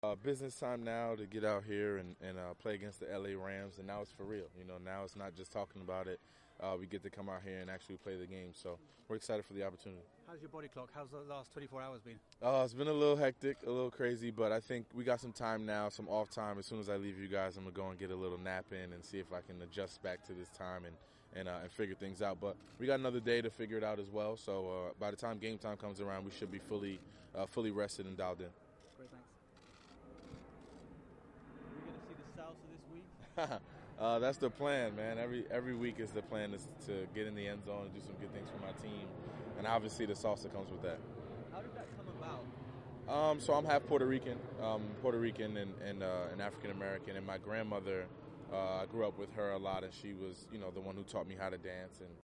Business time now to get out here and play against the LA Rams, and now it's for real. Now it's not just talking about it. We get to come out here and actually play the game. So we're excited for the opportunity. How's your body clock? How's the last 24 hours been? It's been a little hectic, a little crazy, but I think we got some time now, some off time. As soon as I leave you guys, I'm going to go and get a little nap in and see if I can adjust back to this time and figure things out. But we got another day to figure it out as well. So by the time game time comes around, we should be fully rested and dialed in. Great, thanks. Are we going to see the salsa this week? That's the plan, man. Every week is the plan is to get in the end zone and do some good things for my team, and obviously the salsa comes with that. How did that come about? So I'm half Puerto Rican, and African American, and my grandmother, I grew up with her a lot, and she was, the one who taught me how to dance,